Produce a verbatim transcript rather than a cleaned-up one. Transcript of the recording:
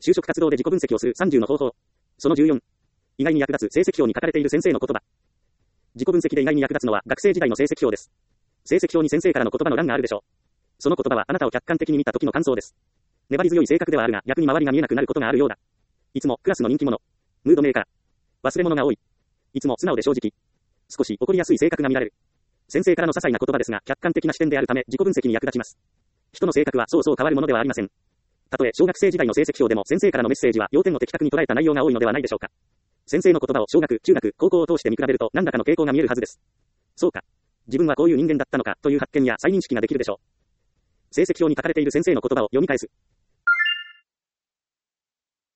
就職活動で自己分析をするさんじゅうの方法。そのじゅうよん。意外に役立つ成績表に書かれている先生の言葉。自己分析で意外に役立つのは学生時代の成績表です。成績表に先生からの言葉の欄があるでしょう。その言葉はあなたを客観的に見た時の感想です。粘り強い性格ではあるが逆に周りが見えなくなることがあるようだ。いつもクラスの人気者。ムードメーカー。忘れ物が多い。いつも素直で正直。少し怒りやすい性格が見られる。先生からの些細な言葉ですが客観的な視点であるため自己分析に役立ちます。人の性格はそうそう変わるものではありません。たとえ小学生時代の成績表でも先生からのメッセージは要点を的確に捉えた内容が多いのではないでしょうか。先生の言葉を小学、中学、高校を通して見比べると何らかの傾向が見えるはずです。そうか。自分はこういう人間だったのかという発見や再認識ができるでしょう。成績表に書かれている先生の言葉を読み返す。